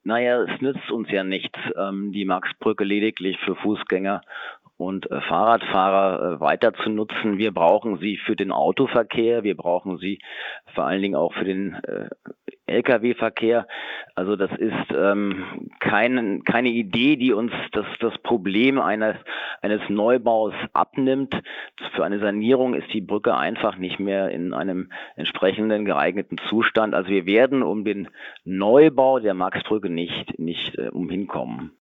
Naja, es nützt uns ja nichts, die Maxbrücke lediglich für Fußgänger und Fahrradfahrer weiter zu nutzen. Wir brauchen sie für den Autoverkehr, wir brauchen sie vor allen Dingen auch für den Lkw-Verkehr. Also das ist keine Idee, die uns das Problem eines Neubaus abnimmt. Für eine Sanierung ist die Brücke einfach nicht mehr in einem entsprechenden geeigneten Zustand. Also wir werden um den Neubau der Maxbrücke nicht umhin kommen.